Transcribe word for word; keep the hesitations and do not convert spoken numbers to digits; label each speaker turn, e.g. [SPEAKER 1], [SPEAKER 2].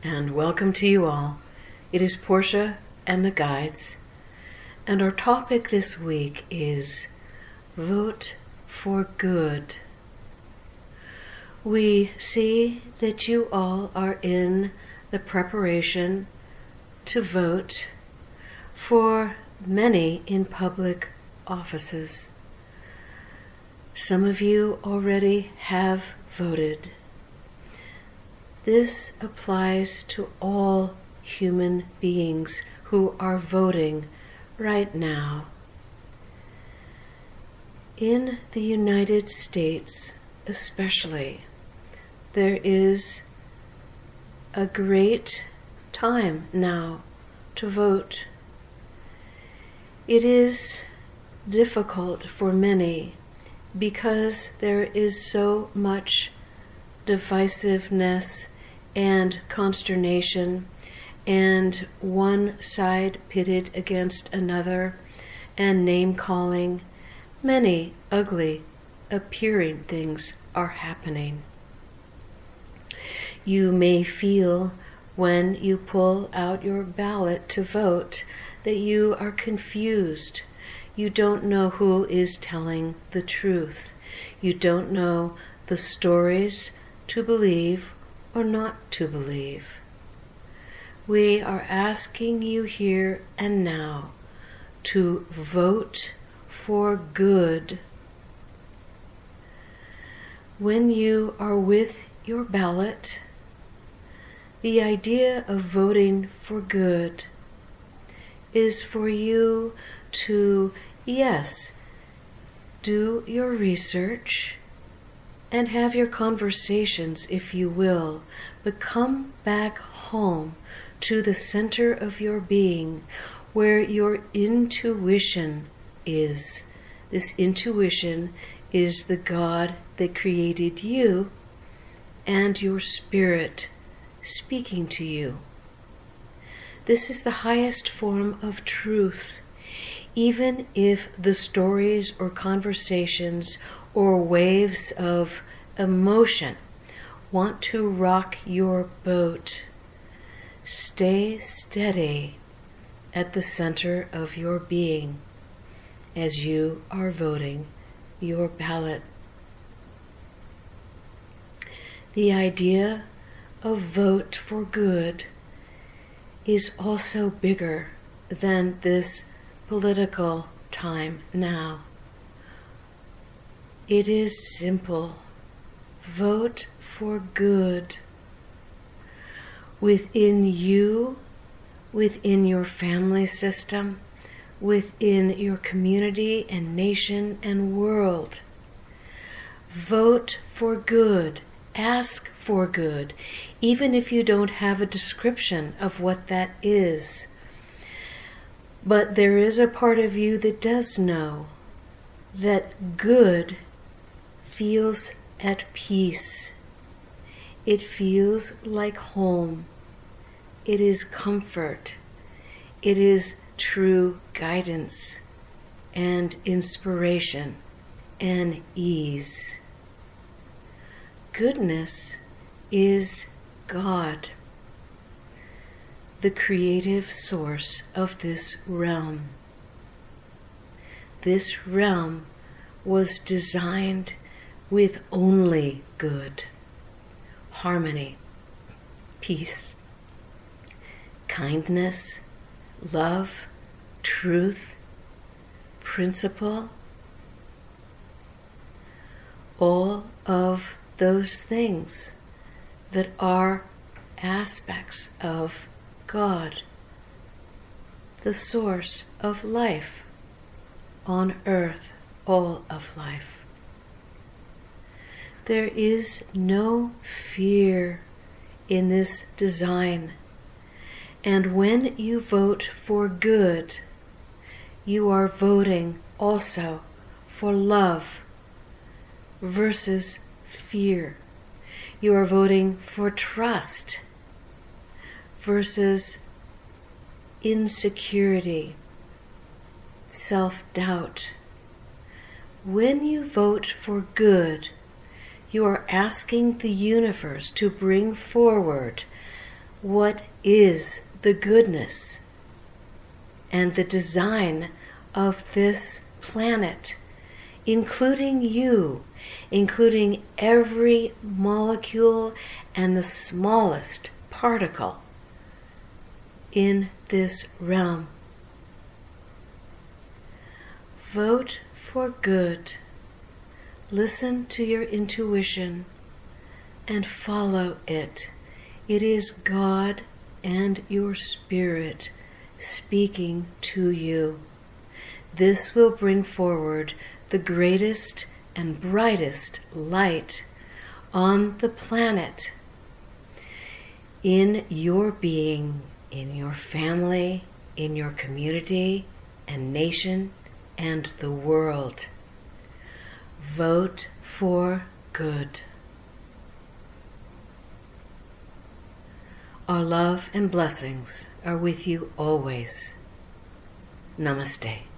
[SPEAKER 1] and welcome to you all. It is Portia and the Guides, and our topic this week is Vote for Good. We see that you all are in the preparation to vote for many in public offices. Some of you already have voted. This applies to all human beings who are voting right now. In the United States especially, there is a great time now to vote. It is difficult for many because there is so much divisiveness and consternation, and one side pitted against another, and name-calling. Many ugly appearing things are happening. You may feel when you pull out your ballot to vote that you are confused. You don't know who is telling the truth. You don't know the stories to believe or not to believe. We are asking you here and now to vote for good. When you are with your ballot, the idea of voting for good is for you to, yes, do your research and have your conversations, if you will, but come back home to the center of your being where your intuition is. This intuition is the God that created you and your spirit speaking to you. This is the highest form of truth. Even if the stories or conversations or waves of emotion want to rock your boat, stay steady at the center of your being as you are voting your ballot. The idea of vote for good is also bigger than this political time now. It is simple. Vote for good. Within you, within your family system, within your community and nation and world. Vote for good. Ask for good, even if you don't have a description of what that is. But there is a part of you that does know that good feels at peace. It feels like home. It is comfort. It is true guidance and inspiration and ease. Goodness is God, the creative source of this realm. This realm was designed with only good, harmony, peace, kindness, love, truth, principle, all of those things that are aspects of God, the source of life on earth, all of life. There is no fear in this design. And when you vote for good, you are voting also for love versus fear. You are voting for trust versus insecurity, self-doubt. When you vote for good, you are asking the universe to bring forward what is the goodness and the design of this planet, including you, including every molecule and the smallest particle in this realm. Vote for good. Listen to your intuition and follow it. It is God and your spirit speaking to you. This will bring forward the greatest and brightest light on the planet, in your being, in your family, in your community and nation and the world. Vote for good. Our love and blessings are with you always. Namaste.